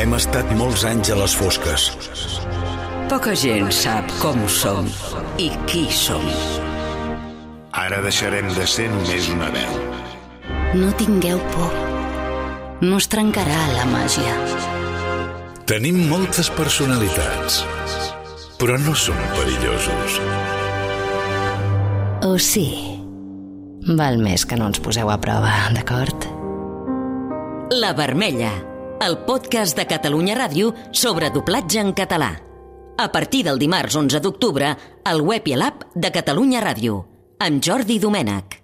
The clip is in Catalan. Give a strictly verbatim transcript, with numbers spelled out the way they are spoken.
Hem estat molts anys a les fosques. Poca gent sap com som i qui som. Ara deixarem de ser només una veu. No tingueu por. No es trencarà la màgia. Tenim moltes personalitats, però no som perillosos. O sí? Val més que no ens poseu a prova, d'acord? La Vermella, el podcast de Catalunya Ràdio sobre doblatge en català. A partir del dimarts onze d'octubre, al web i a l'app de Catalunya Ràdio, amb Jordi Domènech.